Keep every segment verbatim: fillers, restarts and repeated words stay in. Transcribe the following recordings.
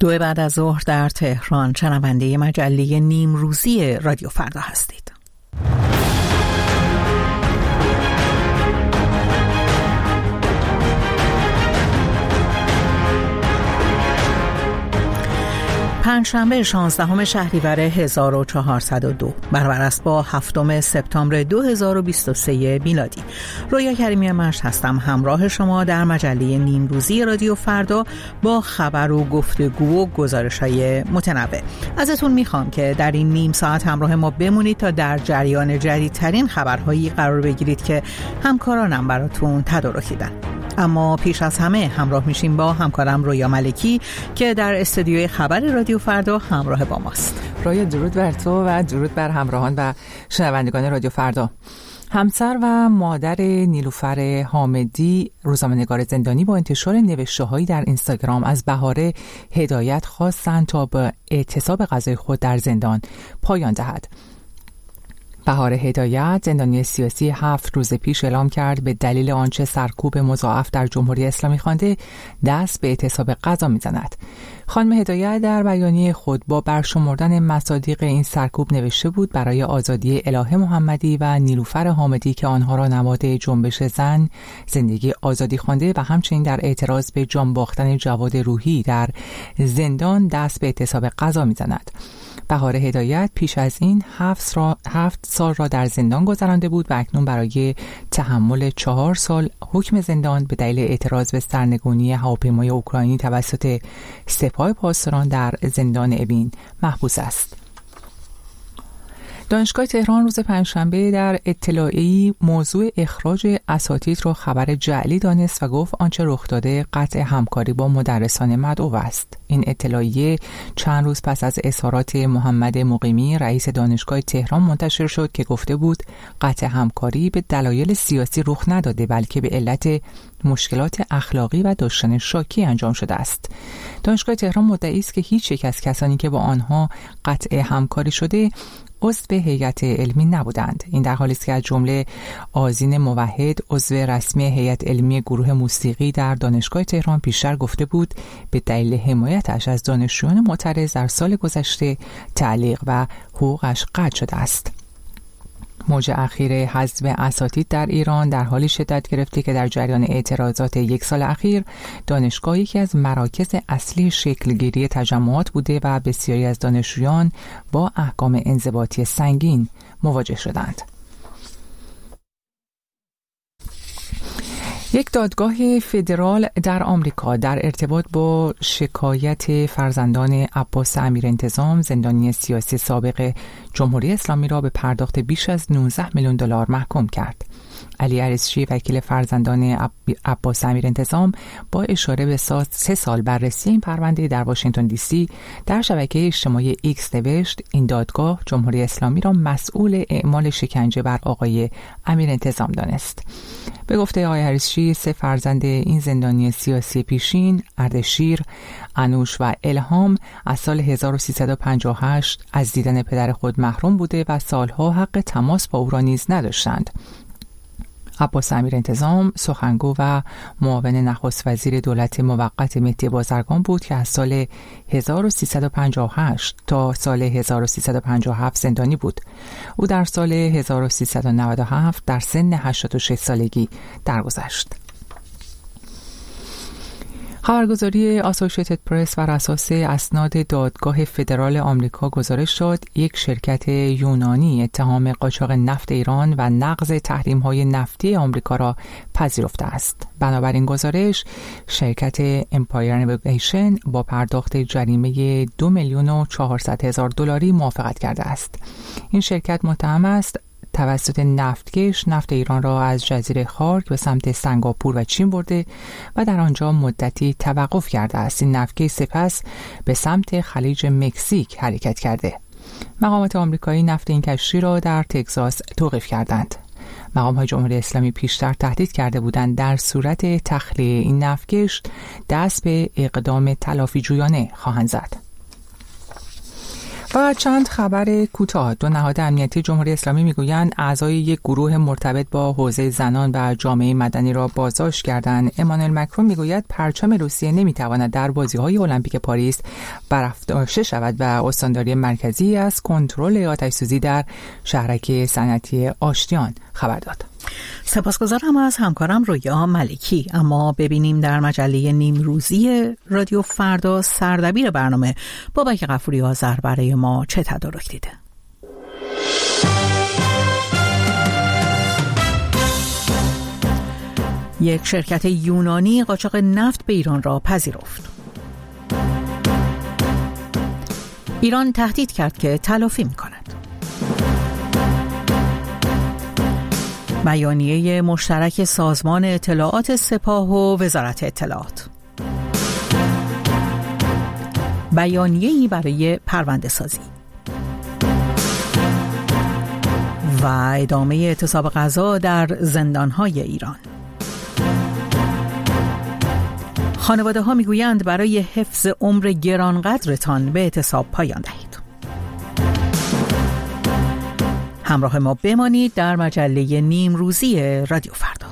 دو بعد از ظهر در تهران شنونده مجله نیمروزی رادیو فردا هستید. پنجشنبه شانزدهم شهریور هزار و چهارصد و دو برابر است با هفتم سپتامبر دو هزار و بیست و سه میلادی. رویا کریمی مشت هستم، همراه شما در مجله نیمروزی رادیو فردا با خبر و گفتگو و گزارش‌های متنوع. ازتون میخوام که در این نیم ساعت همراه ما بمونید تا در جریان جدیدترین خبرهایی قرار بگیرید که همکارانم براتون تدارکیدن. اما پیش از همه همراه میشیم با همکارم رویا ملکی که در استودیوی خبر رادیو فردا همراه با ماست. رویا، درود بر تو و درود بر همراهان و شنوندگان رادیو فردا. همسر و مادر نیلوفر حامدی، روزنامه‌نگار زندانی، با انتشار نوشته‌هایی در اینستاگرام از بهاره هدایت خواستند تا به اعتصاب غذای خود در زندان پایان دهد. بهاره هدایت، زندانی سیاسی، هفت روز پیش اعلام کرد به دلیل آنچه سرکوب مضاعف در جمهوری اسلامی خوانده دست به اعتصاب غذا می‌زند. خانم هدایت در بیانیه خود با برشمردن مصادیق این سرکوب نوشته بود برای آزادی الهه محمدی و نیلوفر حامدی که آنها را نماد جنبش زن زندگی آزادی خوانده و همچنین در اعتراض به جان باختن جواد روحی در زندان دست به اعتصاب غذا می‌زند. بهاره هدایت پیش از این هفت, را، هفت سال را در زندان گذرانده بود و اکنون برای تحمل چهار سال حکم زندان به دلیل اعتراض به سرنگونی هواپیمای اوکراینی توسط سپاه پاسداران در زندان اوین محبوس است. دانشگاه تهران روز پنجشنبه در اطلاعیه‌ای موضوع اخراج اساتید را خبر جعلی دانست و گفت آنچه رخ داده قطع همکاری با مدرسان مدعو است. این اطلاعیه چند روز پس از اظهارات محمد مقیمی رئیس دانشگاه تهران منتشر شد که گفته بود قطع همکاری به دلایل سیاسی رخ نداده بلکه به علت مشکلات اخلاقی و داشتن شاکی انجام شده است. دانشگاه تهران مدعی است که هیچ یک از کسانی که با آنها قطع همکاری شده عضو هیئت علمی نبودند. این در حالی است که از جمله آذین موحد، عضو رسمی هیئت علمی گروه موسیقی در دانشگاه تهران، پیشتر گفته بود به دلیل حمایتش از دانشجویان معترض در سال گذشته تعلیق و حقوقش قطع شده است. موج اخیر حذف اساتید در ایران در حالی شدت گرفته که در جریان اعتراضات یک سال اخیر دانشگاه یکی از مراکز اصلی شکلگیری تجمعات بوده و بسیاری از دانشجویان با احکام انضباطی سنگین مواجه شدند. یک دادگاه فدرال در آمریکا در ارتباط با شکایت فرزندان عباس امیرانتظام، زندانی سیاسی سابق جمهوری اسلامی، را به پرداخت بیش از نوزده میلیون دلار محکوم کرد. علی عریضچی، وکیل فرزندان عباس امیرانتظام، با اشاره به سه سال بررسی این پرونده در واشنگتن دی سی در شبکه اجتماعی ایکس نوشت این دادگاه جمهوری اسلامی را مسئول اعمال شکنجه بر آقای امیرانتظام دانست. به گفته آقای عریضچی، سه فرزند این زندانی سیاسی پیشین، اردشیر، انوش و الهام، از سال هزار و سیصد و پنجاه و هشت از دیدن پدر خود محروم بوده و سالها حق تماس با او را نیز نداشتند. عباس امیرانتظام سخنگو و معاون نخست وزیر دولت موقت مهدی بازرگان بود که از سال هزار و سیصد و پنجاه و هشت تا سال هزار و سیصد و پنجاه و هفت زندانی بود. او در سال هزار و سیصد و نود و هفت در سن هشتاد و شش سالگی درگذشت. خبرگزاری آسوشیتد پرس بر اساس اسناد دادگاه فدرال آمریکا گزارش داد یک شرکت یونانی اتهام قاچاق نفت ایران و نقض تحریم‌های نفتی آمریکا را پذیرفته است. بنابراین گزارش، شرکت امپایر نیویگیشن با پرداخت جریمه دو میلیون و چهارصد هزار دلاری موافقت کرده است. این شرکت متهم است توسط نفتکش نفت ایران را از جزیره خارک به سمت سنگاپور و چین برده و در آنجا مدتی توقف کرده است. این نفتکش سپس به سمت خلیج مکزیک حرکت کرده. مقامات آمریکایی نفت این کشتی را در تگزاس توقیف کردند. مقام‌های جمهوری اسلامی پیشتر تهدید کرده بودند در صورت تخلیه این نفتکش دست به اقدام تلافی جویانه خواهند زد. و چند خبر کوتاه. دو نهاد امنیتی جمهوری اسلامی میگویند اعضای یک گروه مرتبط با حوزه زنان و جامعه مدنی را بازداشت کردند. امانوئل مکرون میگوید پرچم روسیه نمیتواند در بازی‌های المپیک پاریس برافراشته شود و استانداری مرکزی از کنترل آتش‌سوزی در شهرک صنعتی آشتیان خبر داد. سپاسگزارم از همکارم رویا ملکی. اما ببینیم در مجله نیمروزی رادیو فردا سردبیر برنامه بابک غفوری آذر برای ما چه تدارک دیده. یک شرکت یونانی قاچاق نفت به ایران را پذیرفت. ایران تهدید کرد که تلافی می‌کند. بیانیه مشترک سازمان اطلاعات سپاه و وزارت اطلاعات. بیانیه‌ای برای پرونده سازی. و ادامه اعتصاب غذا در زندان‌های ایران. خانواده‌ها می‌گویند برای حفظ عمر گرانقدرتان به اعتصاب پایان دهید. همراه ما بمانید در مجله نیمروزی رادیو فردا.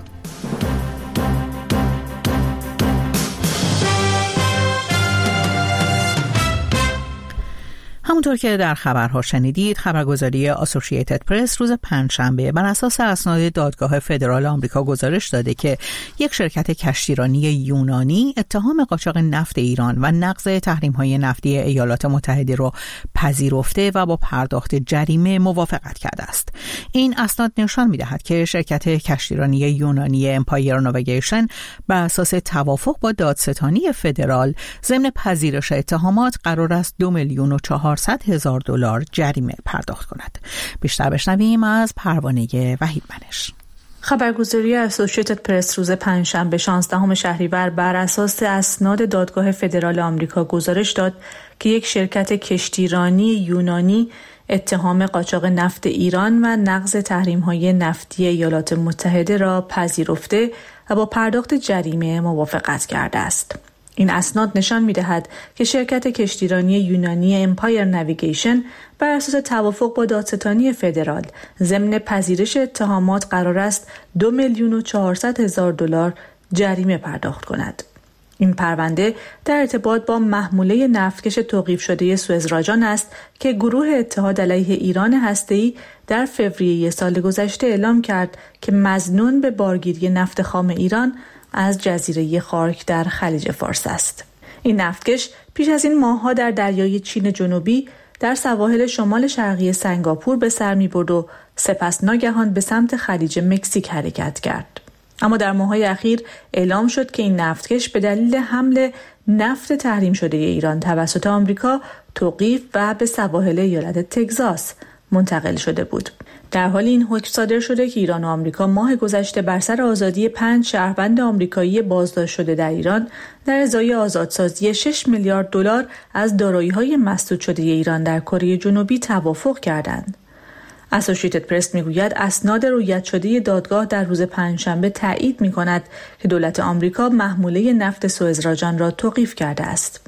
همونطور که در خبرها شنیدید، خبرگزاری آسوشییتد پرس روز پنجشنبه بر اساس اسناد دادگاه فدرال آمریکا گزارش داده که یک شرکت کشتیرانی یونانی اتهام قاچاق نفت ایران و نقض تحریم‌های نفتی ایالات متحده را پذیرفته و با پرداخت جریمه موافقت کرده است. این اسناد نشان می‌دهد که شرکت کشتیرانی یونانی امپایر ناویگیشن بر اساس توافق با دادستانی فدرال ضمن پذیرش اتهامات قرار است دو میلیون و چهارصد هزار دلار جریمه پرداخت کند. بیشتر بشنویم از پروانه وحید منش. خبرگزاری اسوسییتد پرس روز پنجشنبه شانزدهم شهریور بر اساس اسناد دادگاه فدرال آمریکا گزارش داد که یک شرکت کشتیرانی یونانی اتهام قاچاق نفت ایران و نقض تحریم‌های نفتی ایالات متحده را پذیرفته و با پرداخت جریمه موافقت کرده است. این اسناد نشان می‌دهد که شرکت کشتیرانی یونانی امپایر ناویگیشن بر اساس توافق با دادستانی فدرال ضمن پذیرش اتهامات قرار است دو میلیون و چهارصد هزار دلار جریمه پرداخت کند. این پرونده در ارتباط با محموله نفتکش توقیف شده سوئزراجان است که گروه اتحاد علیه ایران هسته‌ای در فوریه سال گذشته اعلام کرد که مظنون به بارگیری نفت خام ایران از جزیره خارک در خلیج فارس است. این نفتکش پیش از این ماه‌ها در دریای چین جنوبی در سواحل شمال شرقی سنگاپور به سر می‌برد و سپس ناگهان به سمت خلیج مکزیک حرکت کرد. اما در ماه‌های اخیر اعلام شد که این نفتکش به دلیل حمل نفت تحریم شده ایران توسط آمریکا توقیف و به سواحل ایالت تگزاس منتقل شده بود. در حال این حکم صادر شده که ایران و آمریکا ماه گذشته بر سر آزادی پنج شهروند آمریکایی بازداشت شده در ایران در ازای آزادسازی شش میلیارد دلار از دارایی‌های مسدود شده ایران در کره جنوبی توافق کردند. اسوسییتد پرس میگوید اسناد رویت شده دادگاه در روز پنجشنبه تایید می‌کند که دولت آمریکا محموله نفت سوئزراجان را توقیف کرده است.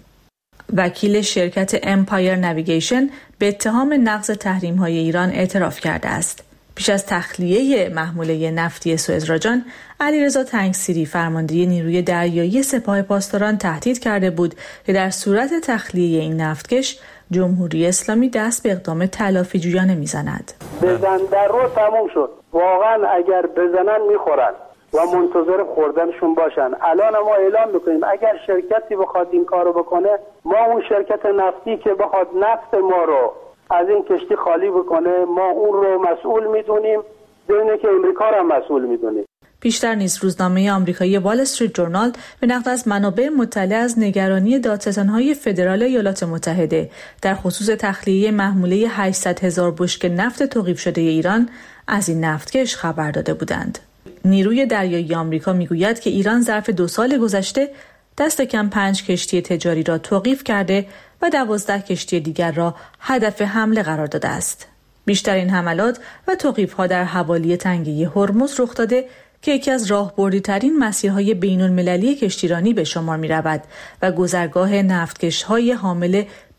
وکیل شرکت امپایر ناویگیشن به اتهام نقض تحریم‌های ایران اعتراف کرده است. پیش از تخلیه محموله نفتی سوئزراجان، علیرضا تنگسیری فرمانده نیروی دریایی سپاه پاسداران تهدید کرده بود که در صورت تخلیه این نفتکش جمهوری اسلامی دست به اقدام تلافی جویانه میزند. بزن در رو تموم شد. واقعا اگر بزنن میخورن و منتظر خوردنشون باشن. الان ما اعلام میکنیم اگر شرکتی بخواد این کارو بکنه، ما اون شرکت نفتی که بخواد نفت ما رو از این کشتی خالی بکنه، ما اون رو مسئول میدونیم، بدونه که امریکا رو هم مسئول میدونیم. پیشتر نیز روزنامه آمریکایی وال استریت جورنال به نقل از منابع مطلع از نگرانی دادستان‌های فدرال ایالات متحده در خصوص تخلیه محموله هشتصد هزار بشکه نفت توقیف شده ایران از این نفتکش خبر داده بودند. نیروی دریایی آمریکا میگوید که ایران ظرف دو سال گذشته دست کم پنج کشتی تجاری را توقیف کرده و دوازده کشتی دیگر را هدف حمله قرار داده است. بیشترین حملات و توقیف‌ها در حوالی تنگه هرمز رخ داده که یکی از راهبردی‌ترین مسیرهای بین‌المللی کشتیرانی به شمار می‌رود و گذرگاه نفتکش‌های حامل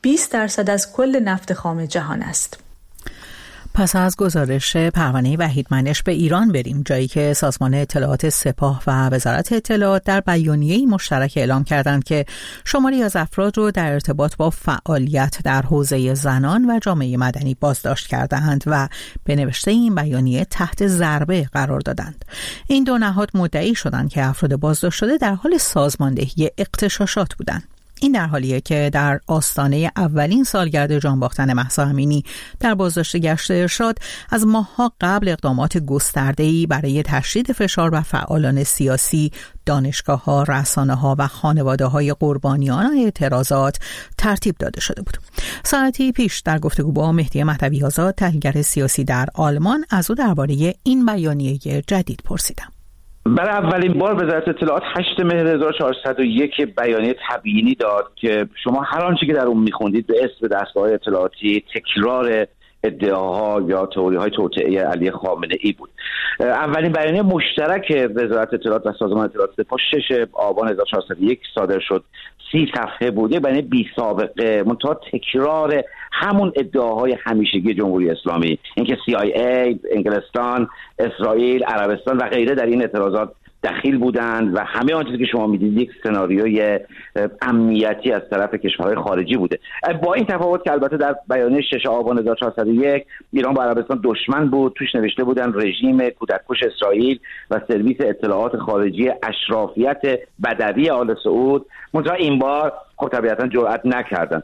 بیست درصد از کل نفت خام جهان است. پس از گزارش پروانه وحیدمنش به ایران بریم، جایی که سازمان اطلاعات سپاه و وزارت اطلاعات در بیانیه‌ای مشترک اعلام کردند که شماری از افراد رو در ارتباط با فعالیت در حوزه زنان و جامعه مدنی بازداشت کردند و به نوشته این بیانیه تحت ضربه قرار دادند. این دو نهاد مدعی شدند که افراد بازداشت شده در حال سازماندهی اغتشاشات بودند. این در حالیه که در آستانه اولین سالگرد جان باختن مهسا امینی در بازداشت گشت ارشاد از ماه‌ها قبل اقدامات گسترده‌ای برای تشدید فشار بر فعالان سیاسی، دانشگاه‌ها، رسانه‌ها و خانواده‌های قربانیان اعتراضات ترتیب داده شده بود. ساعتی پیش در گفتگو با مهدی مهدوی آزاد، تحلیلگر سیاسی در آلمان، از او درباره این بیانیه جدید پرسیدم. برای اولین بار وزارت اطلاعات هشتم مهر هزار و چهارصد و یک بیانیه تبیینی داد که شما هر آنچه که در اون میخوندید به اسم دستگاه اطلاعاتی تکرار ادعاها یا تئوری‌های توطئه علی خامنه‌ای بود. اولین بیانیه مشترک وزارت اطلاعات و سازمان اطلاعات سپاه ششم آبان هزار و چهارصد و یک صادر شد. سی صفحه بود، یه بیانیه بی سابقه، منتها تکرار همون ادعاهای همیشگی جمهوری اسلامی، اینکه سی آی ای، انگلستان، اسرائیل، عربستان و غیره در این اعتراضات دخیل بودند و همه آن چیزی که شما میدید یک سناریوی امنیتی از طرف کشورهای خارجی بوده. با این تفاوت که البته در بیانیه ششم آبان هزار و چهارصد و یک ایران با عربستان دشمن بود، توش نوشته بودن رژیم کودککش اسرائیل و سرویس اطلاعات خارجی اشرافیت بدوی آل سعود. منتها این بار خب طبیعتا جرئت نکردن.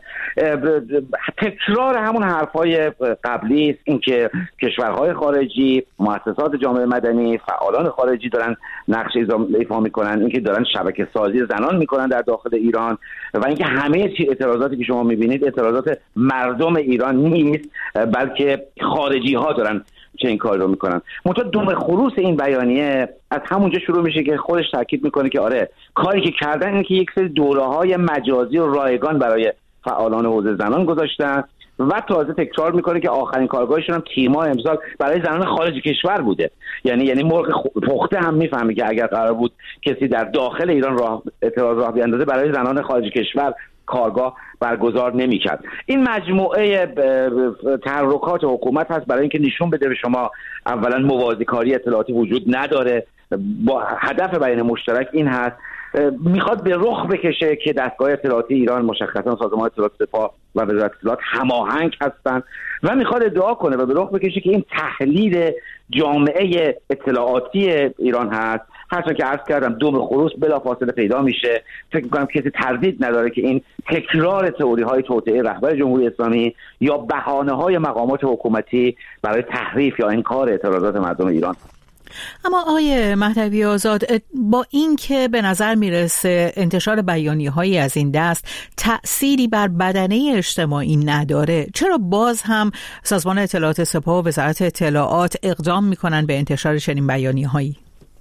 تکرار همون حرفای قبلی است، اینکه کشورهای خارجی، مؤسسات جامعه مدنی، فعالان خارجی دارن نقش ایفا میکنن، اینکه دارن شبکه سازی زنان میکنن در داخل ایران و اینکه همه اعتراضاتی که شما میبینید اعتراضات مردم ایران نیست، بلکه خارجی ها دارن چه این کار رو میکنن. منتها دم خروس این بیانیه از همونجا شروع میشه که خودش تاکید میکنه که آره کاری که کردن اینه که یک سری دوره‌های مجازی و رایگان برای فعالان حوزه زنان گذاشتن و تازه تکرار میکنه که آخرین کارگاهشون هم تیم‌ها امسال برای زنان خارج کشور بوده. یعنی یعنی مرغ پخته هم میفهمه که اگر قرار بود کسی در داخل ایران راه اعتراض راه بیاندازه برای زنان خارج کشور کارگاه برگزار نمی‌کرد. این مجموعه تحرکات حکومت هست برای اینکه نشون بده به شما اولا موازیکاری اطلاعاتی وجود نداره. با هدف بیان مشترک این هست میخواد به رخ بکشه که دستگاه اطلاعاتی ایران، مشخصا سازمان اطلاعات سپاه و وزارت اطلاعات، هماهنگ هستن و میخواد ادعا کنه و به رخ بکشه که این تحلیل جامعه اطلاعاتی ایران هست. هرچند که عرض کردم دم خروس بلافاصله پیدا میشه. فکر میکنم کسی تردید نداره که این تکرار تئوری های توطئه رهبر جمهوری اسلامی یا بهانه های مقامات حکومتی برای تحریف یا انکار اعتراضات مردم ایران. اما آقای مهدوی آزاد، با این که به نظر میرسه انتشار بیانیه‌هایی از این دست تأثیری بر بدنه اجتماعی نداره، چرا باز هم سازمان اطلاعات سپاه و وزارت اطلاعات اقدام میکنن به انتشار چنین بیانیه‌هایی؟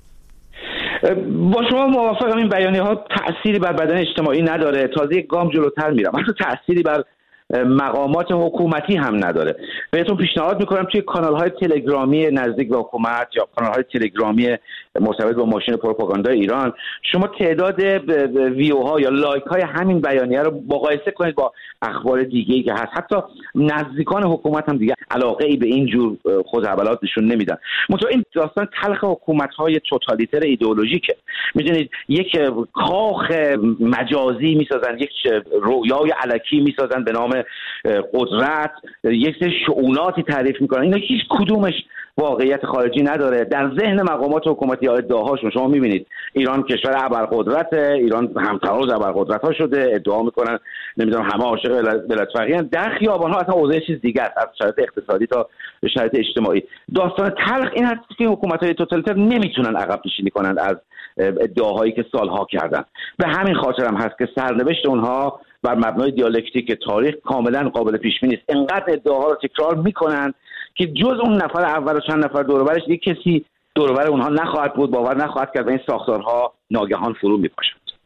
با شما موافقم، این بیانیه‌ها تأثیری بر بدن اجتماعی نداره. تازه یک گام جلوتر میرم، اصلا تأثیری بر مقامات حکومتی هم نداره. بهتون پیشنهاد میکنم توی کانال‌های تلگرامی نزدیک به حکومت یا کانال‌های تلگرامی مرتبط با ماشین پروپاگاندا ایران شما تعداد ویوها یا لایک‌های همین بیانیه رو مقایسه کنید با اخبار دیگه‌ای که هست. حتی نزدیکان حکومت هم دیگه علاقه‌ای به این جور خزعبلات نشون نمیدن. مثلا این داستان تلخ حکومت‌های توتالیتر ایدئولوژیکه. می‌دونید یک کاخ مجازی می‌سازن، یک رویای الکی می‌سازن به نام قدرت، یک سری شؤوناتی تعریف میکنن. اینا هیچ کدومش واقعیت خارجی نداره. در ذهن مقامات حکومتی ها ادعاهاشون شما میبینید ایران کشور ابرقدرته، ایران همتراز ابرقدرت ها شده، ادعا میکنن نمیدونم همه عاشق ملت فقیرن. در خیابان ها اصلا اوضاع چیز دیگه است، از شرایط اقتصادی تا شرایط اجتماعی. داستان تلخ این هست که حکومت های توتالیتر نمیتونن عقب نشینی کنن از ادعاهایی که سالها کردن. به همین خاطر هم هست که سرنوشت اونها بر مبنای دیالکتیک تاریخ کاملا قابل پیش بینی است. انقدر ادعاها رو تکرار میکنن که جز اون نفر اول و چند نفر دور و برش دیگه کسی دور و بر اونها نخواهد بود، باور نخواهد کرد و این ساختارها ناگهان فرو میپاشند.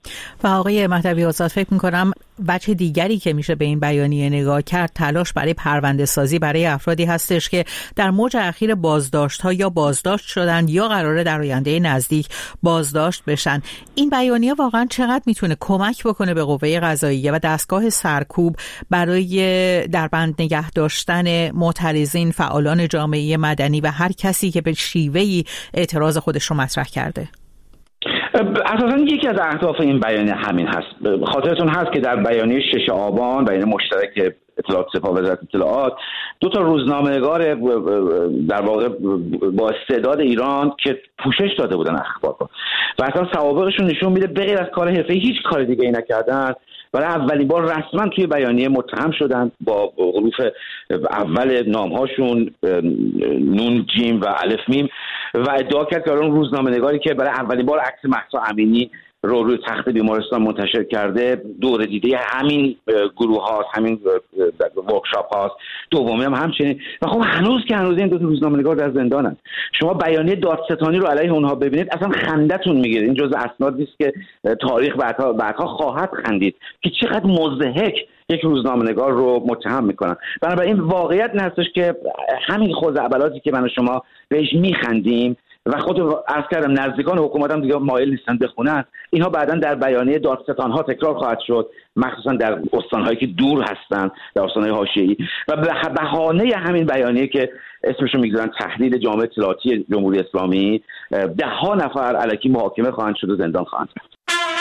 و آقای مهدوی آزاد، فکر می‌کنم وجه دیگری که میشه به این بیانیه نگاه کرد تلاش برای پرونده سازی برای افرادی هستش که در موج اخیر بازداشت‌ها یا بازداشت شدن یا قراره در آینده نزدیک بازداشت بشن. این بیانیه واقعا چقدر میتونه کمک بکنه به قوه قضاییه و دستگاه سرکوب برای در بند نگه داشتن معترضین، فعالان جامعه مدنی و هر کسی که به شیوهی اعتراض خودش رو مطرح کرده؟ اساساً یکی از اهداف این بیانیه همین هست. خاطرتون هست که در بیانیه شش آبان، بیانیه مشترک اطلاعات سپاه و وزارت اطلاعات، دو تا روزنامه‌نگار در واقع با استعداد ایران که پوشش داده بودن اخبار رو و اصلا سوابقشون نشون میده بغیر از کار حرفه‌ای هیچ کار دیگه ای نکردن، برای اولین بار رسما توی بیانیه متهم شدن با حروف اول نامهاشون نون، جیم و الف میم و ادعا کرد که اون روزنامه‌نگاری که برای اولین بار عکس مهسا امینی رو روی تخت بیمارستان منتشر کرده دور دیده همین گروه هاست، همین ورکشاپ هاست، دومی هم همچنین. و خب هنوز که هنوز این دو تا روزنامه‌نگار در زندانن. شما بیانیه دادستانی رو علیه اونها ببینید اصلا خندتون میگیره. این جزء اسنادی است که تاریخ بعدها بعدها خواهد خندید که چقدر مضحک یک روزنامه‌نگار رو متهم میکنن. بنابراین واقعیت این هستش که همین خزعبلاتی که من و شما بهش میخندیم و خود عرض کردم نزدیکان حکومت هم دیگه مایل نیستن بخونن، اینها بعداً در بیانیه دادستان‌ها تکرار خواهد شد، مخصوصا در استان‌هایی که دور هستن، در استان‌های حاشیه‌ای، و به بهانه همین بیانیه که اسمشو میگذارن تحلیل جامعه اطلاعاتی جمهوری اسلامی، ده ها نفر الکی محاکمه خواهند شد و زندان خواهند رفت.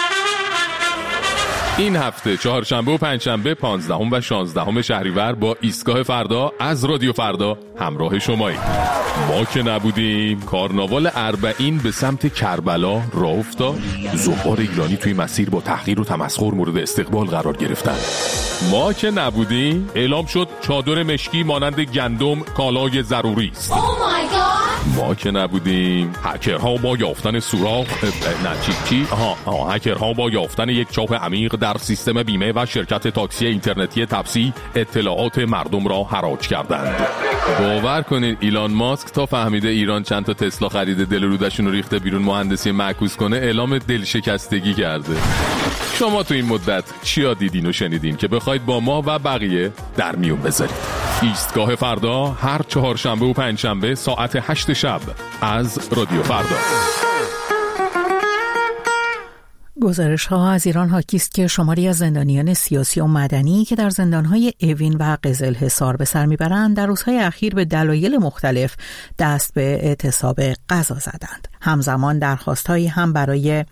این هفته چهارشنبه و پنجشنبه پانزدهم و شانزدهم شهریور با ایستگاه فردا از رادیو فردا همراه شماییم. ما که نبودیم کارناوال اربعین به سمت کربلا راه افتاد. زوار ایرانی توی مسیر با تحقیر و تمسخر مورد استقبال قرار گرفتن. ما که نبودیم اعلام شد چادر مشکی مانند گندم کالای ضروری است. ما که نبودیم هکرها با یافتن سوراخ نه چی چی آها آها هکرها با یافتن یک چاپ عمیق در سیستم بیمه و شرکت تاکسی اینترنتی تپسی اطلاعات مردم را حراج کردند. باور کنید ایلان ماسک تا فهمیده ایران چند تا تسلا خریده دل رودشون رو ریخته بیرون مهندسی معکوس کنه اعلام دلشکستگی کرده. شما تو این مدت چیا دیدین و شنیدین که بخواید با ما و بقیه در میون بذارید؟ ایستگاه فردا هر چهارشنبه و پنجشنبه ساعت هشت شب از رادیو فردا. گزارش ها از ایران حاکی است که شماری از زندانیان سیاسی و مدنی که در زندانهای اوین و قزلحصار به سر میبرند در روزهای اخیر به دلایل مختلف دست به اعتصاب غذا زدند. همزمان درخواستهایی هم برای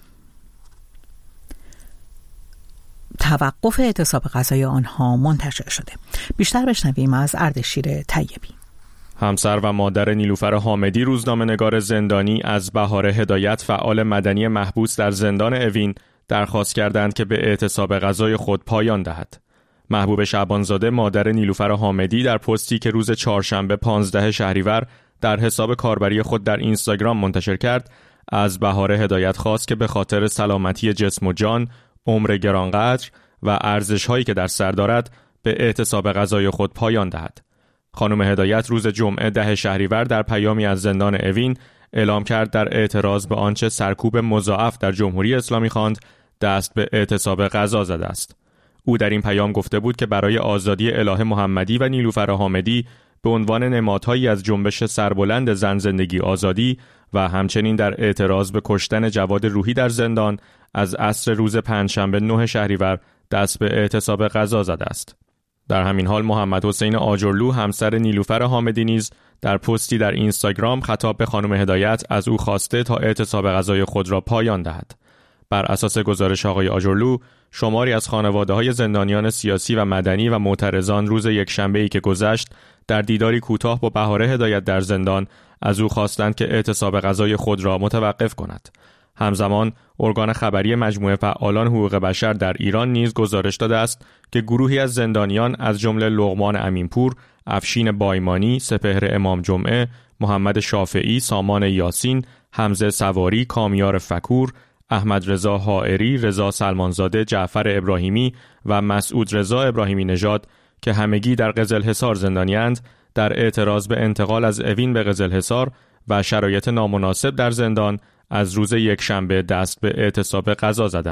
توقف اعتصاب غذای آنها منتشر شده. بیشتر بشنویم از اردشیر طیبی. همسر و مادر نیلوفر حامدی روزنامه‌نگار زندانی از بهار هدایت فعال مدنی محبوس در زندان اوین درخواست کردند که به اعتصاب غذای خود پایان دهد. محبوب شعبانزاده مادر نیلوفر حامدی در پستی که روز چهارشنبه پانزدهم شهریور در حساب کاربری خود در اینستاگرام منتشر کرد از بهار هدایت خواست که به خاطر سلامتی جسم و جان، عمر گرانقدر و ارزش‌هایی که در سر دارد به اعتصاب غذای خود پایان دهد. خانم هدایت روز جمعه ده شهریور در پیامی از زندان اوین اعلام کرد در اعتراض به آنچه سرکوب مضاعف در جمهوری اسلامی خواند دست به اعتصاب غذا زده است. او در این پیام گفته بود که برای آزادی اله محمدی و نیلوفر حامدی به عنوان نمادهایی از جنبش سربلند زن زندگی آزادی و همچنین در اعتراض به کشتن جواد روحی در زندان از عصر روز پنجشنبه نه شهریور دست به اعتصاب غذا زده است. در همین حال محمد حسین آجرلو همسر نیلوفر حامدی نیز در پستی در اینستاگرام خطاب به خانم هدایت از او خواسته تا اعتصاب غذای خود را پایان دهد. بر اساس گزارش آقای آجرلو، شماری از خانواده‌های زندانیان سیاسی و مدنی و معترضان روز یکشنبه‌ای که گذشت در دیداری کوتاه با بهار هدایت در زندان از او خواستند که اعتصاب غذای خود را متوقف کند. همزمان ارگان خبری مجموعه فعالان حقوق بشر در ایران نیز گزارش داده است که گروهی از زندانیان از جمله لقمان امینپور، افشین بایمانی، سپهر امام جمعه، محمد شافعی، سامان یاسین، حمزه سواری، کامیار فکور، احمد رضا حائری، رضا سلمانزاده، جعفر ابراهیمی و مسعود رضا ابراهیمی نژاد که همگی در قزلحصار زندانی‌اند، در اعتراض به انتقال از اوین به قزلحصار و شرایط نامناسب در زندان از روز یکشنبه دست به اعتصاب غذا زدند.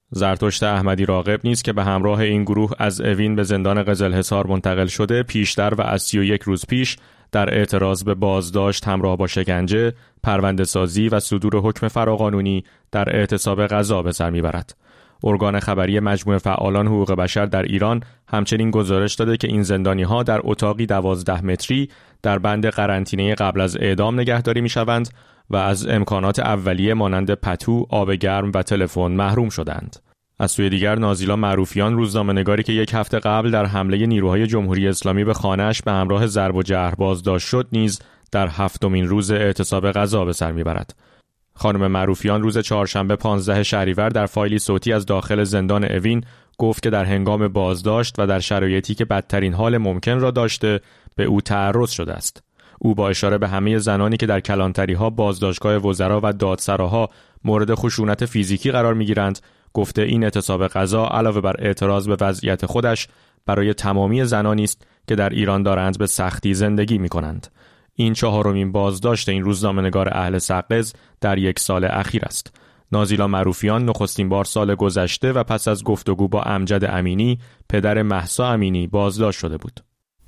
زرتشت احمدی راغب نیز که به همراه این گروه از اوین به زندان قزلحصار منتقل شده، پیشتر و از سی و یک روز پیش در اعتراض به بازداشت همراه با شکنجه، پرونده سازی و صدور حکم فراقانونی در اعتصاب غذا به سر میبرد. ارگان خبری مجموعه فعالان حقوق بشر در ایران همچنین گزارش داده که این زندانی‌ها در اتاقی دوازده متری در بند قرنطینه قبل از اعدام نگهداری می‌شوند و از امکانات اولیه مانند پتو، آب گرم و تلفن محروم شدند. از سوی دیگر نازیلا معروفیان، روزنامه‌نگاری که یک هفته قبل در حمله نیروهای جمهوری اسلامی به خانه‌اش به همراه ضرب و جرح بازداشت شد، نیز در هفتمین روز اعتصاب غذا به سر می‌برد. خانم معروفیان روز چهارشنبه پانزده شهریور در فایلی صوتی از داخل زندان اوین گفت که در هنگام بازداشت و در شرایطی که بدترین حال ممکن را داشته به او تعرض شده است. او با اشاره به همه زنانی که در کلانتری‌ها، بازداشتگاه وزرا و دادسراها مورد خشونت فیزیکی قرار می‌گیرند، گفته این اعتصاب غذا علاوه بر اعتراض به وضعیت خودش برای تمامی زنانی است که در ایران دارند به سختی زندگی می‌کنند. این چهارمین بازداشت این روزنامه‌نگار اهل سقز در یک سال اخیر است. نازیلا معروفیان نخستین بار سال گذشته و پس از گفتگو با امجد امینی، پدر مهسا امینی، بازداشت شده بود.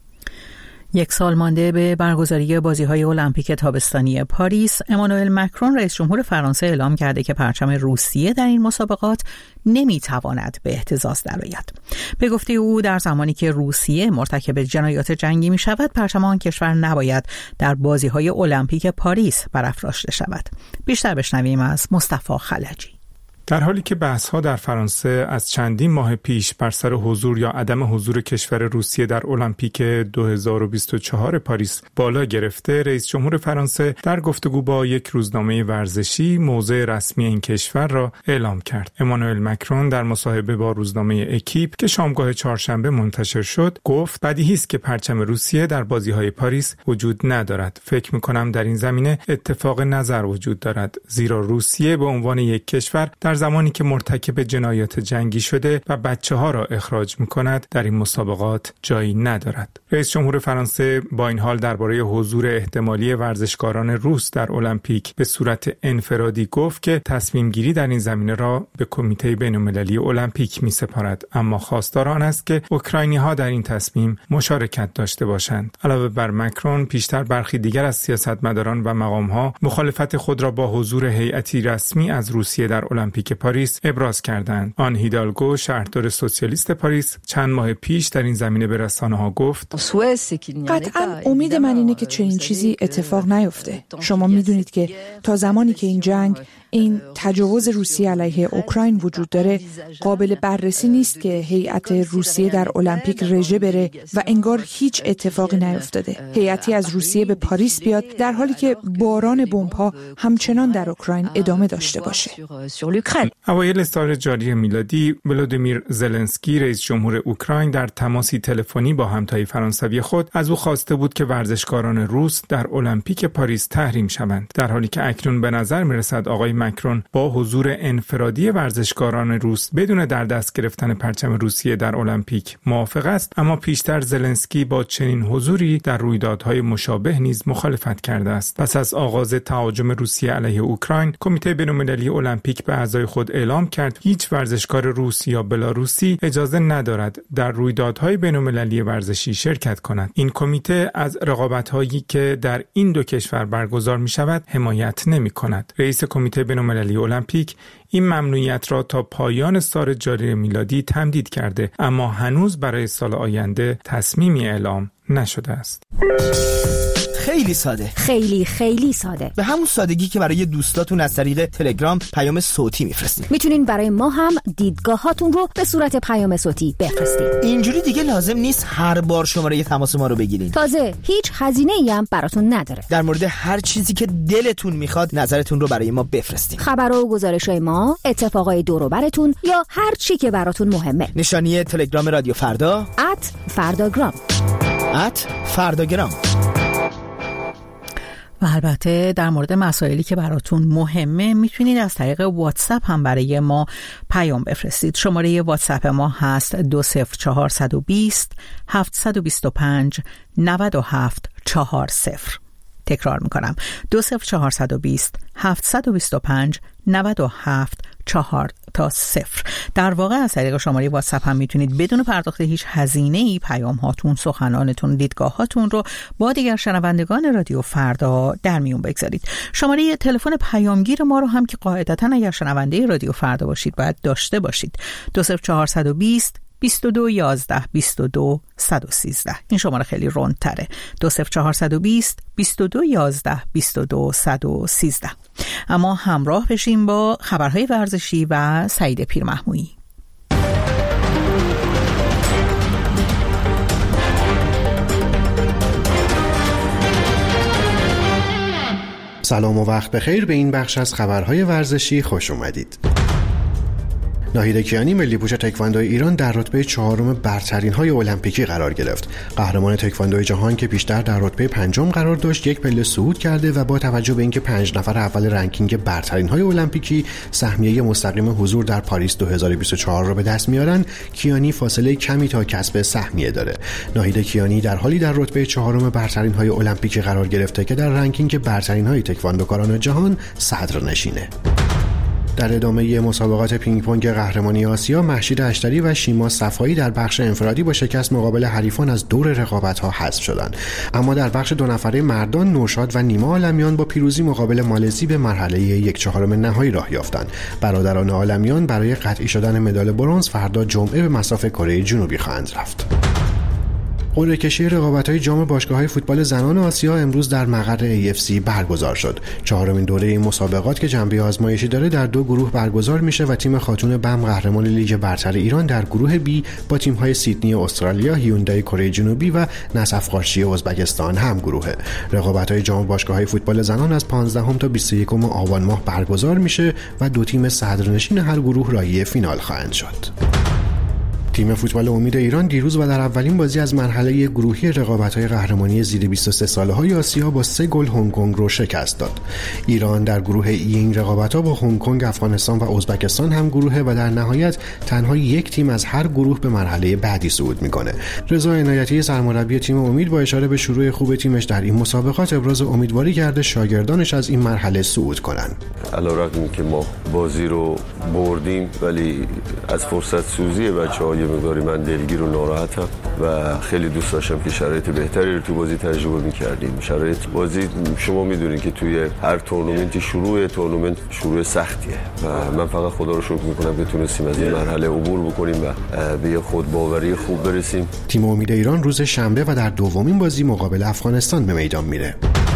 یک سال مانده به برگزاری بازی‌های المپیک تابستانی پاریس، امانوئل مکرون رئیس جمهور فرانسه اعلام کرده که پرچم روسیه در این مسابقات نمی‌تواند به اهتزاز درآید. به گفته او در زمانی که روسیه مرتکب جنایات جنگی می‌شود، پرچم آن کشور نباید در بازی‌های المپیک پاریس برافراشته شود. بیشتر بشنویم از مصطفی خلجی. در حالی که بحث‌ها در فرانسه از چندین ماه پیش بر سر حضور یا عدم حضور کشور روسیه در المپیک دو هزار و بیست و چهار پاریس بالا گرفته، رئیس جمهور فرانسه در گفتگو با یک روزنامه ورزشی موضع رسمی این کشور را اعلام کرد. امانوئل مکرون در مصاحبه با روزنامه اکیپ که شامگاه چهارشنبه منتشر شد، گفت بدیهی است که پرچم روسیه در بازی‌های پاریس وجود ندارد. فکر می‌کنم در این زمینه اتفاق نظر وجود دارد، زیرا روسیه به عنوان یک کشور در زمانی که مرتکب جنایات جنگی شده و بچه‌ها را اخراج می‌کند در این مسابقات جایی ندارد. رئیس جمهور فرانسه با این حال درباره حضور احتمالی ورزشکاران روس در المپیک به صورت انفرادی گفت که تصمیم گیری در این زمینه را به کمیته بین‌المللی المپیک می‌سپارد، اما خواستار آن است که اوکراینی‌ها در این تصمیم مشارکت داشته باشند. علاوه بر مکرون، پیشتر برخی دیگر از سیاستمداران و مقام‌ها مخالفت خود را با حضور هیئتی رسمی از روسیه در المپیک پاریس ابراز کردند. آن هیدالگو، شهردار سوسیالیست پاریس، چند ماه پیش در این زمینه به رسانه‌ها گفت: قطعاً امید من اینه که چنین چیزی اتفاق نیفته. شما میدونید که تا زمانی که این جنگ، این تجاوز روسیه علیه اوکراین وجود داره، قابل بررسی نیست که هیئت روسیه در المپیک رژه بره و انگار هیچ اتفاقی نیفتاده. هیئتی از روسیه به پاریس بیاد در حالی که باران بمب‌ها همچنان در اوکراین ادامه داشته باشه. اوایل سال جاری میلادی، ولودیمیر زلنسکی رئیس جمهور اوکراین در تماسی تلفنی با همتای فرانسوی خود از او خواسته بود که ورزشکاران روس در المپیک پاریس تحریم شوند، در حالی که اکنون به نظر می‌رسد آقای مکرون با حضور انفرادی ورزشکاران روس بدون در دست گرفتن پرچم روسیه در المپیک موافق است، اما پیشتر زلنسکی با چنین حضوری در رویدادهای مشابه نیز مخالفت کرده است. پس از آغاز تهاجم روسیه علیه اوکراین، کمیته بین‌المللی المپیک به اعضای خود اعلام کرد هیچ ورزشکار روس یا بلاروسی اجازه ندارد در رویدادهای بین‌المللی ورزشی شرکت کند. این کمیته از رقابت‌هایی که در این دو کشور برگزار می‌شود حمایت نمی‌کند. رئیس کمیته بین‌المللی المپیک این ممنوعیت را تا پایان سال جاری میلادی تمدید کرده، اما هنوز برای سال آینده تصمیمی اعلام نشده است. خیلی ساده، خیلی خیلی ساده، به همون سادگی که برای دوستاتون از طریق تلگرام پیام صوتی میفرستین. میتونین برای ما هم دیدگاهاتون رو به صورت پیام صوتی بفرستید. اینجوری دیگه لازم نیست هر بار شماره تماس ما رو بگیرین. تازه هیچ هزینه‌ای هم براتون نداره. در مورد هر چیزی که دلتون میخواد نظرتون رو برای ما بفرستین. خبر و گزارش‌های ما، اتفاقای دور و براتون یا هر چی که براتون مهمه. نشانی تلگرام رادیو فردا ات فرداگرام ات فرداگرام. و البته در مورد مسائلی که براتون مهمه میتونید از طریق واتساپ هم برای ما پیام بفرستید. شماره واتساپ ما هست دو صفر چهار دو صفر هفت دو پنج نه هفت چهار صفر. تکرار میکنم دو صفر چهار دو صفر هفت دو پنج نه هفت چهار تا صفر. در واقع از طریق شماره واتساپ هم میتونید بدون پرداخت هیچ هزینه‌ای پیام هاتون، سخنانتون، دیدگاهاتون رو با دیگر شنوندگان رادیو فردا در میون بگذارید. شماره تلفن پیامگیر ما رو هم که قاعدتاً اگر شنونده رادیو فردا باشید باید داشته باشید. دو صفر چهار دو صفر بیست و دو یازده بیست و دو صد و سیزده. این شماره خیلی رندتره. دو صفر چهار دو صفر بیست و دو یازده بیست و دو صد و سیزده. اما همراه بشیم با خبرهای ورزشی و سعید پیرمحمودی. سلام و وقت بخیر. به این بخش از خبرهای ورزشی خوش اومدید. ناهید کیانی ملی‌پوش تکواندو ایران در رتبه چهارم برترین های المپیکی قرار گرفت. قهرمان تکواندو جهان که پیشتر در رتبه پنجم قرار داشت یک پله صعود کرده و با توجه به اینکه پنج نفر اول رنکینگ برترین های المپیکی سهمیه مستقیم حضور در پاریس دو هزار و بیست و چهار را به دست میارن، کیانی فاصله کمی تا کسب سهمیه داره. ناهید کیانی در حالی در رتبه چهارم برترین های المپیکی قرار گرفته که در رنکینگ برترین های تکواندوکاران جهان صدرنشینه. در ادامه مسابقات پینگ پونگ قهرمانی آسیا، مهشید اشتری و شیما صفایی در بخش انفرادی با شکست مقابل حریفان از دور رقابت‌ها حذف شدند. اما در بخش دو نفره مردان، نوشاد و نیما عالمیان با پیروزی مقابل مالزی به مرحله یک چهارم نهایی راه یافتند. برادران عالمیان برای قطعی شدن مدال برنز فردا جمعه به مصاف کره جنوبی خواهند رفت. قرعه کشی رقابت‌های جام باشگاه‌های فوتبال زنان آسیا امروز در مقر ای اف سی برگزار شد. چهارمین دوره این مسابقات که جنبه آزمایشی داره در دو گروه برگزار میشه و تیم خاتون بم قهرمان لیگ برتر ایران در گروه بی با تیم‌های سیدنی استرالیا، هیوندای کره جنوبی و نصف قارچی ازبکستان هم گروهه. رقابت‌های جام باشگاه‌های فوتبال زنان از پانزدهم تا بیست و یکم آبان ماه برگزار میشه و دو تیم صدرنشین هر گروه راهی فینال خواهند شد. تیم فوتبال امید ایران دیروز و در اولین بازی از مرحله گروهی رقابت‌های قهرمانی زیر بیست و سه ساله‌های آسیا با سه گل هنگ کنگ رو شکست داد. ایران در گروه ای این رقابت‌ها با هنگ کنگ، افغانستان و ازبکستان هم گروهه و در نهایت تنها یک تیم از هر گروه به مرحله بعدی صعود می‌کنه. رضا عنایتی سرمربی تیم امید با اشاره به شروع خوب تیمش در این مسابقات ابراز امیدواری کرده شاگردانش از این مرحله صعود کنند. علیرغم اینکه ما بازی رو بردیم ولی از فرصت سوزی بچه‌ها یه مقداری من دلگیر و ناراحتم و خیلی دوست داشتم که شرایط بهتری رو تو بازی تجربه می‌کردیم. شرایط بازی شما می‌دونید که توی هر تورنمنتی شروع تورنمنت شروع سختیه و من فقط خدا رو شکر می‌کنم که تونستیم از این مرحله عبور بکنیم و به یه خودباوری خوب برسیم. تیم امید ایران روز شنبه و در دومین بازی مقابل افغانستان به میدان میره.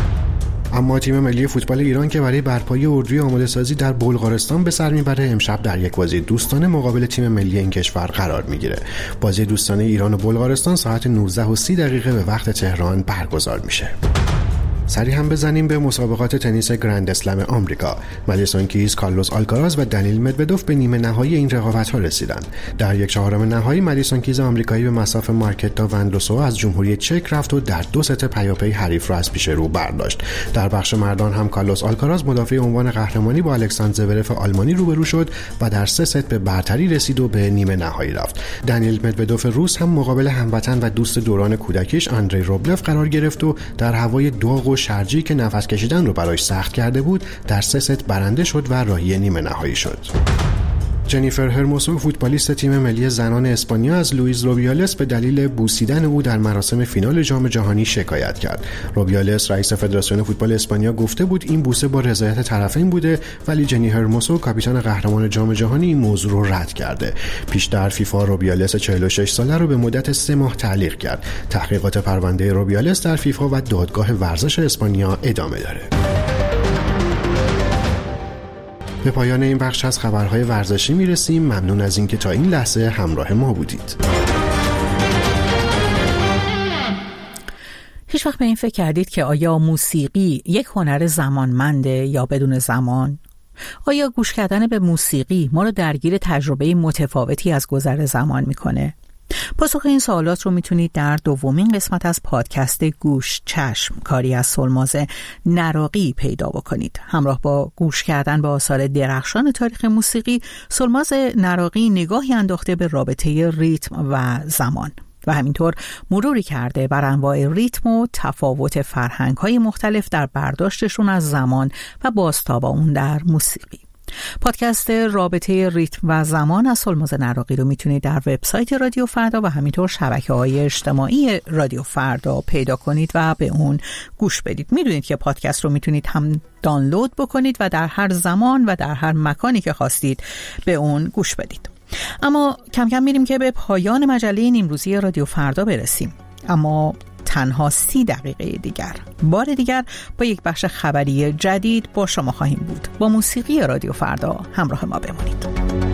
اما تیم ملی فوتبال ایران که برای برپایی اردوی آماده سازی در بلغارستان به سر میبره، امشب در یک بازی دوستانه مقابل تیم ملی این کشور قرار میگیره. بازی دوستانه ایران و بلغارستان ساعت نوزده و سی دقیقه به وقت تهران برگزار میشه. سریع هم بزنیم به مسابقات تنیس گرند اسلم آمریکا. مدیسون کیز، کارلوس آلکاراز و دنیل مدودوف به نیمه نهایی این رقابت‌ها رسیدند. در یک چهارم نهایی مدیسون کیز آمریکایی به مصاف مارکتا وندروسو از جمهوری چک رفت و در دو ست پیاپی حریف را از پیش رو برداشت. در بخش مردان هم کارلوس آلکاراز مدافع عنوان قهرمانی با الکساندر زورف آلمانی روبرو شد و در سه ست به برتری رسید و به نیمه نهایی رفت. دنیل مدودوف روس هم مقابل هموطن و دوست دوران کودکیش آندری روبلف قرار گرفت و در هوای داغ و شرجی که نفس کشیدن رو براش سخت کرده بود در سه ست برنده شد و راهی نیمه نهایی شد. جنیفر هرموسو فوتبالیست تیم ملی زنان اسپانیا از لوئیز روبیالس به دلیل بوسیدن او در مراسم فینال جام جهانی شکایت کرد. روبیالس رئیس فدراسیون فوتبال اسپانیا گفته بود این بوسه با رضایت طرفین بوده، ولی جنی هرموسو کاپیتان قهرمان جام جهانی این موضوع رو رد کرده. پیشتر فیفا روبیالس چهل و شش ساله رو به مدت سه ماه تعلیق کرد. تحقیقات پرونده روبیالس در فیفا و دادگاه ورزش اسپانیا ادامه داره. به پایان این بخش از خبرهای ورزشی میرسیم. ممنون از اینکه تا این لحظه همراه ما بودید. هیچ وقت به این فکر کردید که آیا موسیقی یک هنر زمانمنده یا بدون زمان؟ آیا گوش کردن به موسیقی ما رو درگیر تجربه متفاوتی از گذر زمان میکنه؟ پاسخ این سوالات رو میتونید در دومین قسمت از پادکست گوش چشم کاری از سلماز نراقی پیدا بکنید. همراه با گوش کردن به آثار درخشان تاریخ موسیقی، سلماز نراقی نگاهی انداخته به رابطه ریتم و زمان و همینطور مروری کرده بر انواع ریتم و تفاوت فرهنگ‌های مختلف در برداشتشون از زمان و بازتاب اون در موسیقی. پادکست رابطه ریتم و زمان از هولمز نراقی رو میتونید در وبسایت رادیو فردا و همینطور شبکه‌های اجتماعی رادیو فردا پیدا کنید و به اون گوش بدید. میدونید که پادکست رو میتونید هم دانلود بکنید و در هر زمان و در هر مکانی که خواستید به اون گوش بدید. اما کم کم میریم که به پایان مجله نیمروزی رادیو فردا برسیم، اما تنها سی دقیقه دیگر بار دیگر با یک بخش خبری جدید با شما خواهیم بود. با موسیقی رادیو فردا همراه ما بمانید.